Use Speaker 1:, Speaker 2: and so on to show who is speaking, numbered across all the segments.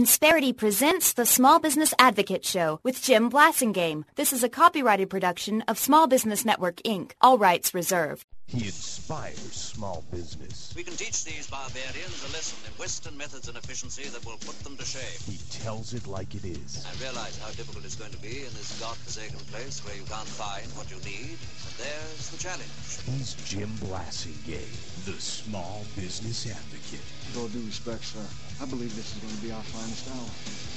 Speaker 1: Insperity presents the Small Business Advocate Show with Jim Blasingame. This is a copyrighted production of Small Business Network, Inc., all rights reserved.
Speaker 2: He inspires small business.
Speaker 3: We can teach these barbarians a lesson in Western methods and efficiency that will put them to shame.
Speaker 2: He tells it like it is.
Speaker 3: I realize how difficult it's going to be in this godforsaken place where you can't find what you need, and there's the challenge.
Speaker 2: He's Jim Blasingame, the Small Business Advocate.
Speaker 4: With all due respect, sir, I believe this is going to be our finest hour.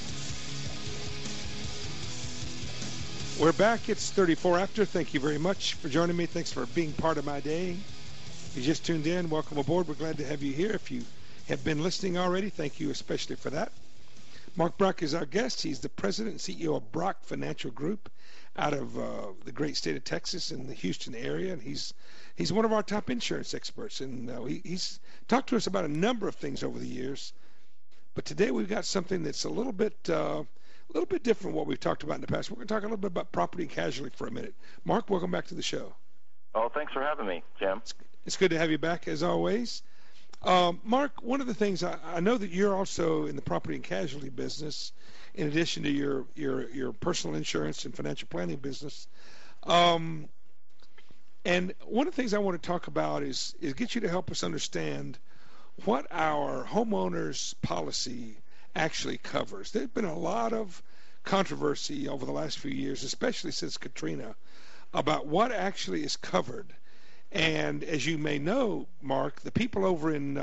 Speaker 5: We're back. It's 34 after. Thank you very much for joining me. Thanks for being part of my day. If you just tuned in, welcome aboard. We're glad to have you here. If you have been listening already, thank you especially for that. Mark Brock is our guest. He's the president and CEO of Brock Financial Group out of the great state of Texas in the Houston area. And he's one of our top insurance experts. And he's talked to us about a number of things over the years. But today we've got something that's a little bit different from what we've talked about in the past. We're going to talk a little bit about property and casualty for a minute. Mark, welcome back to the show.
Speaker 6: Oh, thanks for having me, Jim.
Speaker 5: It's good to have you back, as always. Mark, one of the things, I know that you're also in the property and casualty business, in addition to your personal insurance and financial planning business. And one of the things I want to talk about is get you to help us understand what our homeowners policy actually covers. There's been a lot of controversy over the last few years, especially since Katrina, about what actually is covered. And as you may know, Mark, the people over in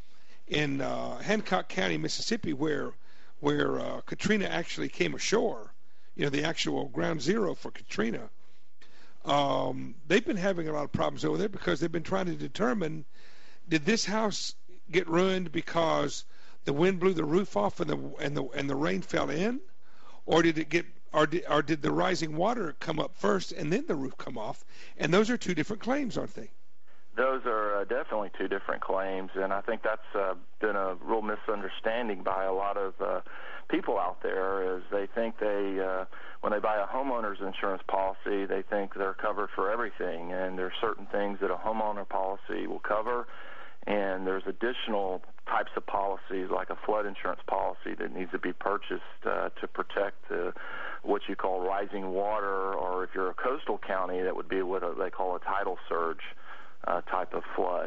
Speaker 5: Hancock County, Mississippi, where Katrina actually came ashore, the actual ground zero for Katrina, they've been having a lot of problems over there because they've been trying to determine, did this house get ruined because the wind blew the roof off and the rain fell in, or did the rising water come up first and then the roof come off? And those are two different claims, aren't they?
Speaker 6: Those are definitely two different claims, and I think that's been a real misunderstanding by a lot of people out there. Is they think when they buy a homeowner's insurance policy, they think they're covered for everything, and there are certain things that a homeowner policy will cover. And there's additional types of policies, like a flood insurance policy, that needs to be purchased to protect what you call rising water, or if you're a coastal county, that would be what they call a tidal surge type of flood.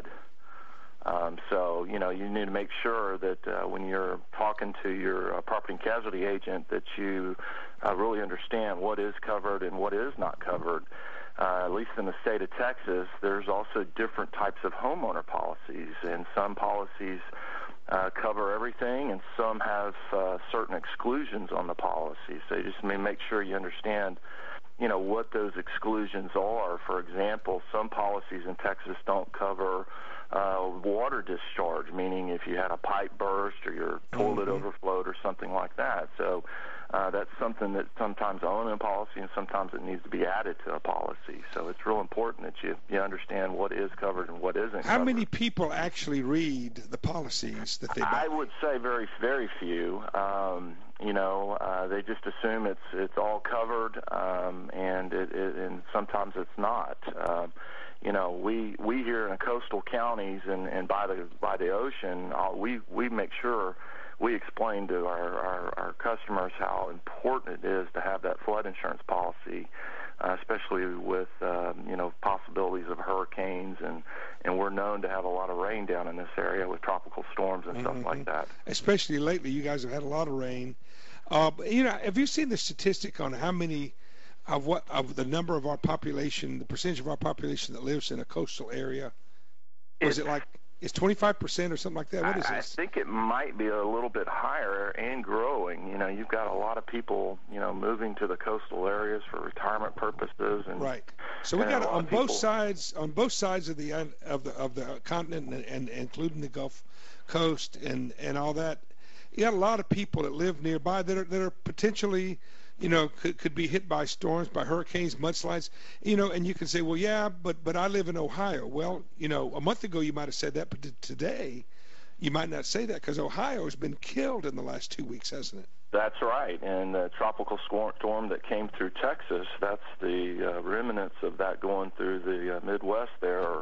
Speaker 6: So, you need to make sure that when you're talking to your property and casualty agent that you really understand what is covered and what is not covered. At least in the state of Texas, there's also different types of homeowner policies, and some policies cover everything, and some have certain exclusions on the policy. So you just make sure you understand, what those exclusions are. For example, some policies in Texas don't cover water discharge, meaning if you had a pipe burst or your toilet overflowed or something like that. So that's something that sometimes own in policy, and sometimes it needs to be added to a policy. So it's real important that you understand what is covered and what isn't covered.
Speaker 5: How many people actually read the policies that they buy?
Speaker 6: I would say very, very few. They just assume it's all covered, and sometimes it's not. We here in the coastal counties and by the ocean, we make sure we explain to our customers how important it is to have that flood insurance policy, especially with possibilities of hurricanes, and we're known to have a lot of rain down in this area with tropical storms and stuff like that.
Speaker 5: Especially lately, you guys have had a lot of rain. Have you seen the statistic on how many of the number of our population, the percentage of our population that lives in a coastal area? Is it like? It's 25% or something like that? What is this?
Speaker 6: I think it might be a little bit higher and growing. You've got a lot of people, moving to the coastal areas for retirement purposes. And,
Speaker 5: right. So we got on both sides of the continent, and including the Gulf Coast and all that. You got a lot of people that live nearby that are potentially, could be hit by storms, by hurricanes, mudslides, and you can say, well, yeah, but I live in Ohio. Well, a month ago you might have said that, but today you might not say that because Ohio has been killed in the last 2 weeks, hasn't it?
Speaker 6: That's right, and the tropical storm that came through Texas, that's the remnants of that going through the Midwest there, or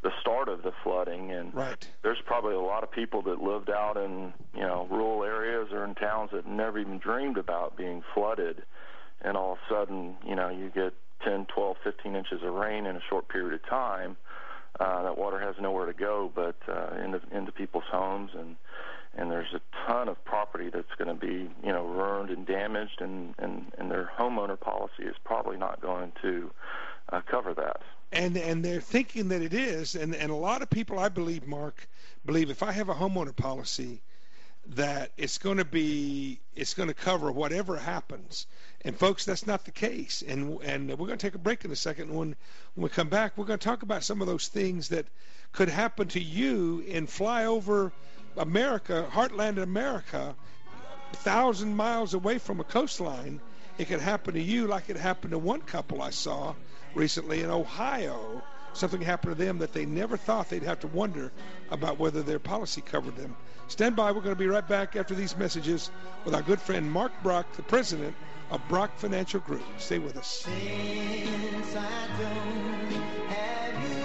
Speaker 6: start of the flooding. And
Speaker 5: right.
Speaker 6: There's probably a lot of people that lived out in, rural areas or in towns that never even dreamed about being flooded. And all of a sudden, you get 10, 12, 15 inches of rain in a short period of time. That water has nowhere to go but into people's homes, and there's a ton of property that's going to be, ruined and damaged, and their homeowner policy is probably not going to cover that.
Speaker 5: And they're thinking that it is, and a lot of people, I believe, Mark, believe if I have a homeowner policy, that it's going to cover whatever happens. And folks, that's not the case. And we're going to take a break in a second. And when we come back, we're going to talk about some of those things that could happen to you in flyover America, heartland America, 1,000 miles away from a coastline. It could happen to you like it happened to one couple I saw recently in Ohio. Something happened to them that they never thought they'd have to wonder about whether their policy covered them. Stand by. We're going to be right back after these messages with our good friend Mark Brock, the president of Brock Financial Group. Stay with us.
Speaker 7: Since I don't have you.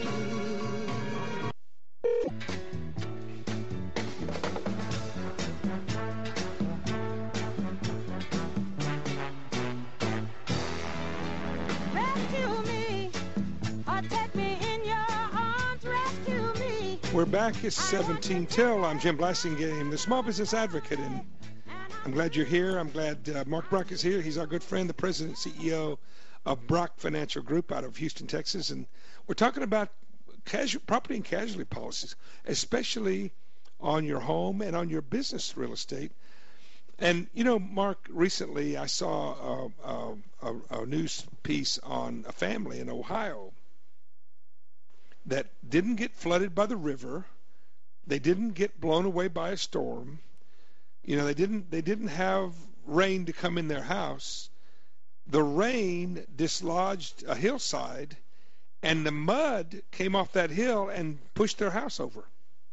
Speaker 8: Rescue me, or take me in your arms, rescue me.
Speaker 5: We're back. It's 17 till. I'm Jim Blassingame, the small business advocate, and I'm glad you're here. I'm glad Mark Brock is here. He's our good friend, the president and CEO of Brock Financial Group out of Houston, Texas. And we're talking about property and casualty policies, especially on your home and on your business real estate. And, Mark, recently I saw a news piece on a family in Ohio that didn't get flooded by the river. They didn't get blown away by a storm. They didn't have rain to come in their house. The rain dislodged a hillside, and the mud came off that hill and pushed their house over.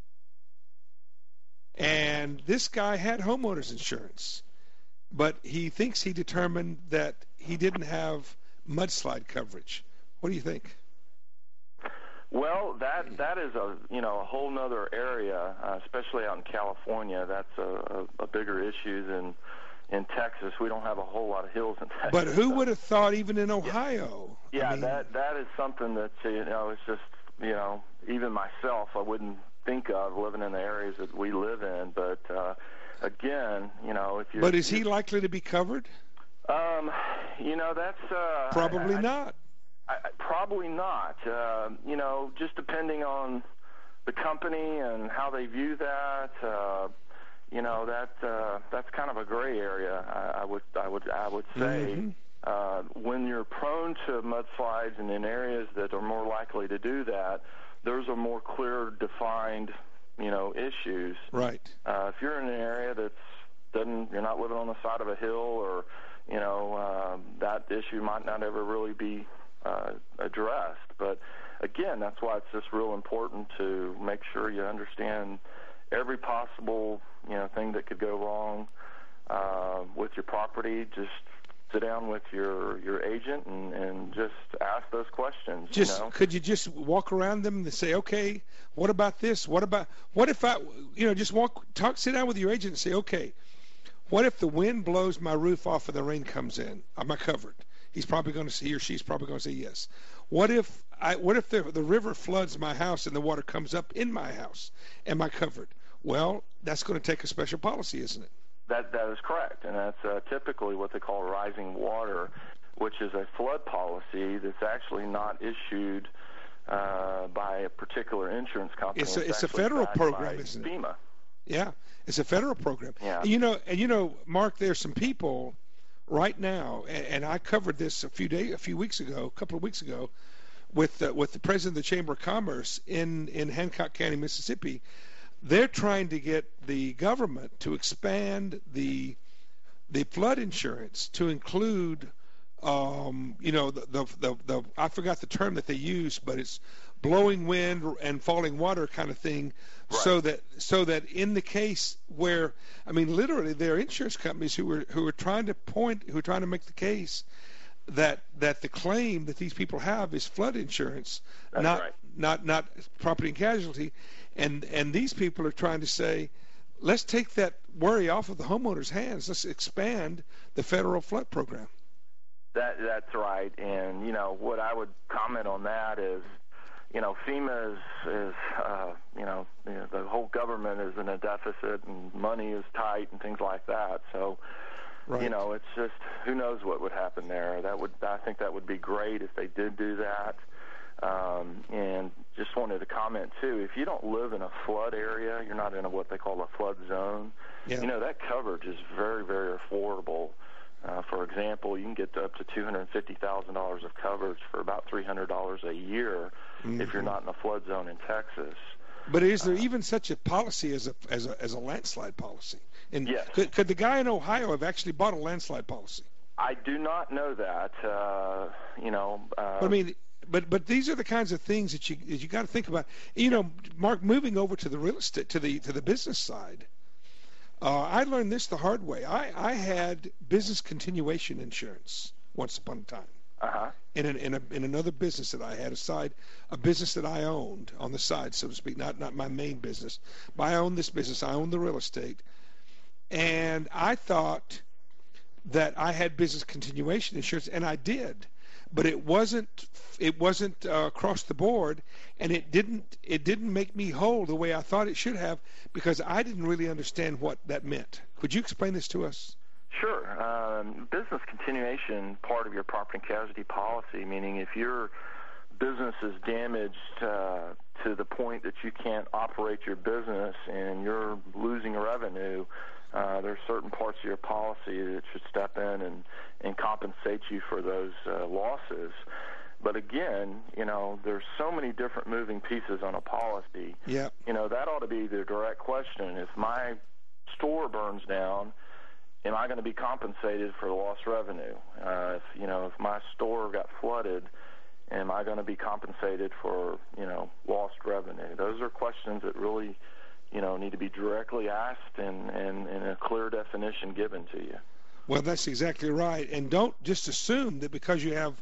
Speaker 5: And this guy had homeowners insurance, but he thinks he determined that he didn't have mudslide coverage. What do you think?
Speaker 6: Well, that is a whole nother area, especially out in California. That's a bigger issue than in Texas. We don't have a whole lot of hills in Texas.
Speaker 5: But who would have thought even in Ohio?
Speaker 6: Yeah, that is something that it's just even myself I wouldn't think of living in the areas that we live in. But again, if you.
Speaker 5: But is he likely to be covered?
Speaker 6: That's
Speaker 5: probably not.
Speaker 6: Probably not. Just depending on the company and how they view that. That's kind of a gray area. I would say.
Speaker 5: Mm-hmm.
Speaker 6: When you're prone to mudslides and in areas that are more likely to do that, those are more clear defined, issues.
Speaker 5: Right.
Speaker 6: If you're in an area you're not living on the side of a hill, or that issue might not ever really be addressed. But again, that's why it's just real important to make sure you understand every possible thing that could go wrong with your property. Just sit down with your agent and just ask those questions.
Speaker 5: Could you just walk around them and say, okay, what about this? What if I just sit down with your agent and say, okay, what if the wind blows my roof off and the rain comes in? Am I covered? He or she's probably going to say yes. What if the river floods my house and the water comes up in my house? Am I covered? Well, that's going to take a special policy, isn't it?
Speaker 6: That is correct, and that's typically what they call rising water, which is a flood policy that's actually not issued by a particular insurance company.
Speaker 5: It's a federal program, isn't it?
Speaker 6: FEMA.
Speaker 5: Yeah, it's a federal program.
Speaker 6: Yeah.
Speaker 5: And Mark, there's some people right now, and I covered this a couple of weeks ago, with the president of the Chamber of Commerce in Hancock County, Mississippi. They're trying to get the government to expand the flood insurance to include, the I forgot the term that they use, but it's blowing wind and falling water kind of thing, right. so that in the case where, literally, there are insurance companies who are trying to make the case that the claim that these people have is flood insurance, not property and casualty, and these people are trying to say, let's take that worry off of the homeowners' hands. Let's expand the federal flood program.
Speaker 6: That's right. And, you know, what I would comment on that is, you know, FEMA is you know, the whole government is in a deficit and money is tight and things like that. So,
Speaker 5: right.
Speaker 6: You know, it's just, who knows what would happen there. I think that would be great if they did do that. And just wanted to comment, too, if you don't live in a flood area, you're not in what they call a flood zone,
Speaker 5: yeah.
Speaker 6: You know, that coverage is very, very affordable. For example, you can get up to $250,000 of coverage for about $300 a year if you're not in a flood zone in Texas.
Speaker 5: But is there even such a policy as a landslide policy? And
Speaker 6: yes.
Speaker 5: Could the guy in Ohio have actually bought a landslide policy?
Speaker 6: I do not know that. You know.
Speaker 5: I mean, but these are the kinds of things that you got to think about. You know, Mark, moving over to the real estate to the business side. I learned this the hard way. I had business continuation insurance once upon a time. In another business that I had aside, a business that I owned on the side, so to speak, not my main business. But I owned this business. I owned the real estate, and I thought that I had business continuation insurance, and I did. But it wasn't across the board, and it didn't make me whole the way I thought it should have, because I didn't really understand what that meant. Could you explain this to us?
Speaker 6: Sure. Business continuation, part of your property and casualty policy, meaning if your business is damaged to the point that you can't operate your business and you're losing revenue, there's certain parts of your policy that should step in and compensate you for those losses. But again, you know, there's so many different moving pieces on a policy.
Speaker 5: Yeah.
Speaker 6: You know, that ought to be the direct question. If my store burns down, am I going to be compensated for lost revenue? If my store got flooded, am I going to be compensated for, lost revenue? Those are questions that really, need to be directly asked and a clear definition given to you.
Speaker 5: Well, that's exactly right. And don't just assume that because you have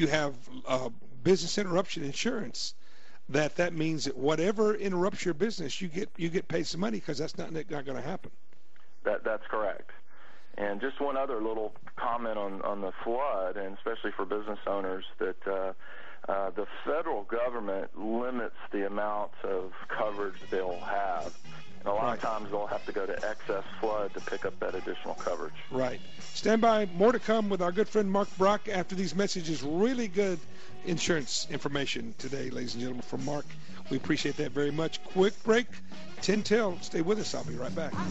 Speaker 5: business interruption insurance, that means that whatever interrupts your business, you get paid some money, because that's not going to happen.
Speaker 6: That's correct. And just one other little comment on the flood, and especially for business owners, that the federal government limits the amount of coverage they'll have. And a lot of times they'll have to go to excess flood to pick up that additional coverage.
Speaker 5: Right. Stand by. More to come with our good friend Mark Brock after these messages. Really good insurance information today, ladies and gentlemen, from Mark. We appreciate that very much. Quick break. 10 till. Stay with us. I'll be right back.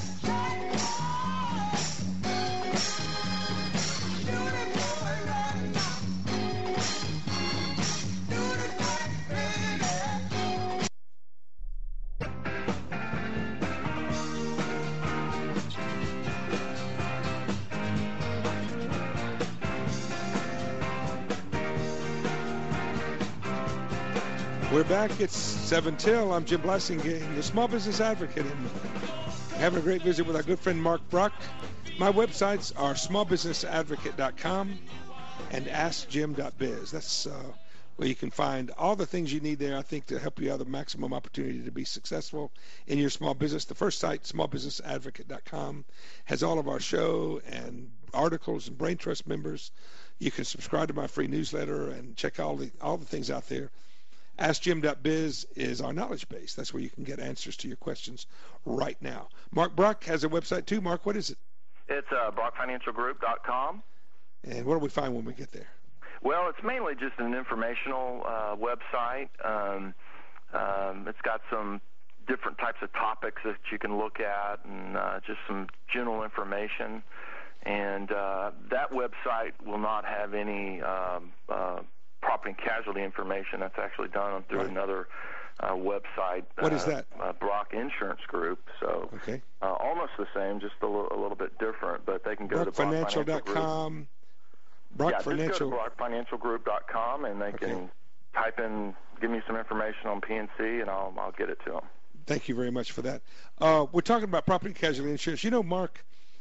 Speaker 5: We're back. It's 7 till. I'm Jim Blasingame, the Small Business Advocate, and having a great visit with our good friend Mark Brock. My websites are smallbusinessadvocate.com and askjim.biz. That's where you can find all the things you need there, I think, to help you have the maximum opportunity to be successful in your small business. The first site, smallbusinessadvocate.com, has all of our show and articles and Brain Trust members. You can subscribe to my free newsletter and check all the things out there. AskJim.biz is our knowledge base. That's where you can get answers to your questions right now. Mark Brock has a website too. Mark, what is it?
Speaker 6: It's BrockFinancialGroup.com.
Speaker 5: And what do we find when we get there?
Speaker 6: Well, it's mainly just an informational website. It's got some different types of topics that you can look at, and just some general information. And that website will not have any property and casualty information. That's actually done through another website.
Speaker 5: What is that?
Speaker 6: Brock Insurance Group. So
Speaker 5: okay.
Speaker 6: Almost the same, just a little bit different. But they can go to
Speaker 5: BrockFinancial.com.
Speaker 6: Just go to BrockFinancialGroup.com, and they can type in, give me some information on PNC, and I'll get it to them.
Speaker 5: Thank you very much for that. We're talking about property and casualty insurance. You know, Mark,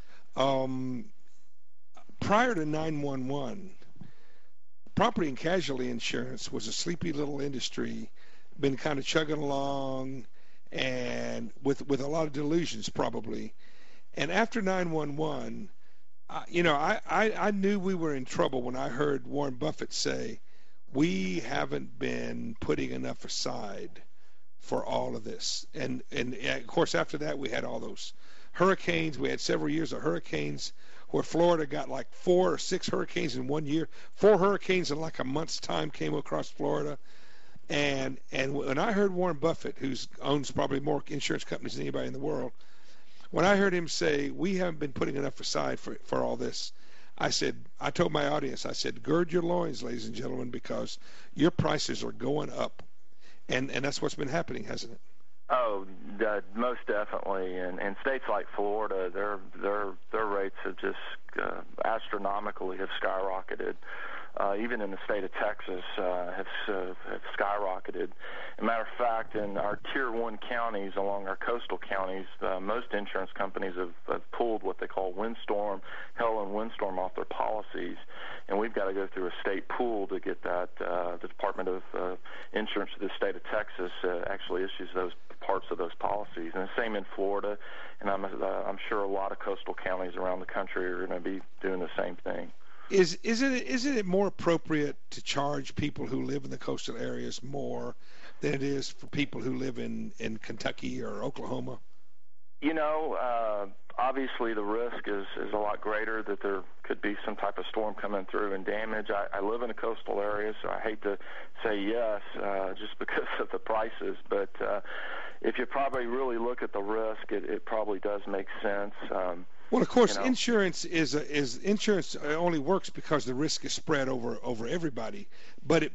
Speaker 5: prior to 911, property and casualty insurance was a sleepy little industry been kind of chugging along, and with a lot of delusions probably. And after 9/11, I knew we were in trouble when I heard Warren Buffett say, we haven't been putting enough aside for all of this. And of course, after that, we had all those hurricanes. We had several years of hurricanes where Florida got like 4 or 6 hurricanes in 1 year. 4 hurricanes in like a month's time came across Florida. And when I heard Warren Buffett, who owns probably more insurance companies than anybody in the world, when I heard him say, we haven't been putting enough aside for all this, I told my audience, I said, gird your loins, ladies and gentlemen, because your prices are going up. And that's what's been happening, hasn't it?
Speaker 6: Oh, most definitely. And states like Florida, their rates have just astronomically have skyrocketed. Even in the state of Texas, have skyrocketed. As a matter of fact, in our Tier 1 counties, along our coastal counties, most insurance companies have pulled what they call windstorm, hail and windstorm off their policies, and we've got to go through a state pool to get that. The Department of Insurance of the state of Texas actually issues those parts of those policies, and the same in Florida, and I'm sure a lot of coastal counties around the country are going to be doing the same thing.
Speaker 5: Isn't it more appropriate to charge people who live in the coastal areas more than it is for people who live in Kentucky or Oklahoma?
Speaker 6: Obviously the risk is a lot greater that there could be some type of storm coming through and damage. I live in a coastal area, so I hate to say yes just because of the prices, but if you probably really look at the risk, it probably does make sense.
Speaker 5: Well, of course, insurance insurance only works because the risk is spread over everybody. But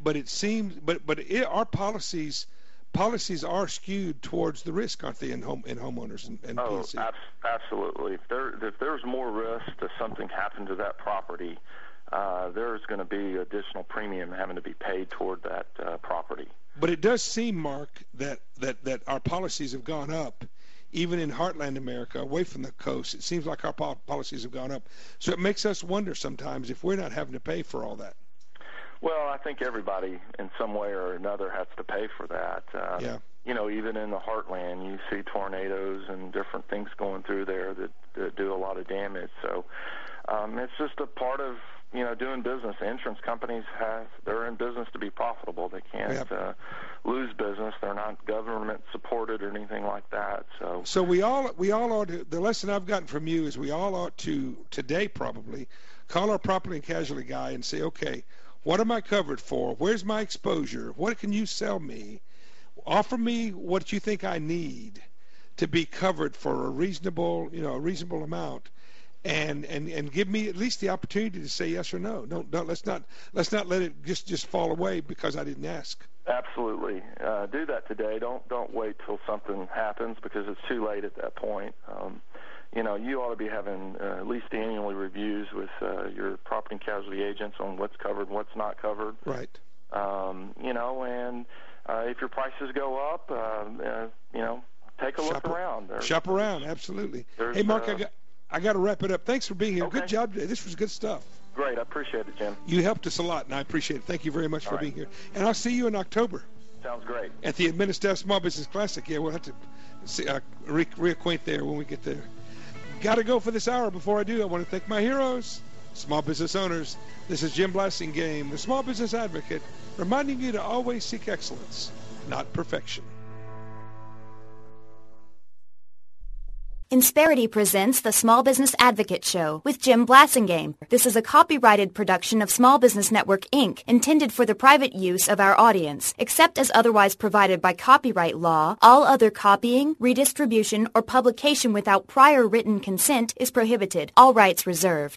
Speaker 5: our policies are skewed towards the risk, aren't they, in homeowners and P&C?
Speaker 6: Absolutely. If there's more risk to something happen to that property, there's going to be additional premium having to be paid toward that property.
Speaker 5: But it does seem, Mark, that our policies have gone up. Even in heartland America, away from the coast, it seems like our policies have gone up. So it makes us wonder sometimes if we're not having to pay for all that.
Speaker 6: Well, I think everybody in some way or another has to pay for that.
Speaker 5: Yeah.
Speaker 6: Even in the heartland, you see tornadoes and different things going through there that do a lot of damage. So it's just a part of doing business. Insurance companies they're in business to be profitable. They can't lose business. They're not government supported or anything like that. So
Speaker 5: we all ought to. The lesson I've gotten from you is we all ought to today probably call our property and casualty guy and say, okay, what am I covered for? Where's my exposure? What can you sell me? Offer me what you think I need to be covered for a reasonable amount. And give me at least the opportunity to say yes or no. Let's not let it just fall away because I didn't ask.
Speaker 6: Absolutely, do that today. Don't wait till something happens because it's too late at that point. You ought to be having at least annually reviews with your property and casualty agents on what's covered and what's not covered.
Speaker 5: Right.
Speaker 6: And if your prices go up, take a look around.
Speaker 5: Shop around, absolutely. Hey, Mark, I got to wrap it up. Thanks for being here.
Speaker 6: Okay.
Speaker 5: Good job today. This was good stuff.
Speaker 6: Great. I appreciate it, Jim.
Speaker 5: You helped us a lot, and I appreciate it. Thank you very much for being here. And I'll see you in October.
Speaker 6: Sounds great.
Speaker 5: At the Administrative Small Business Classic. Yeah, we'll have to reacquaint there when we get there. Got to go for this hour. Before I do, I want to thank my heroes, small business owners. This is Jim Blasingame, the Small Business Advocate, reminding you to always seek excellence, not perfection.
Speaker 1: Insperity presents the Small Business Advocate Show with Jim Blasingame. This is a copyrighted production of Small Business Network, Inc., intended for the private use of our audience. Except as otherwise provided by copyright law, all other copying, redistribution, or publication without prior written consent is prohibited. All rights reserved.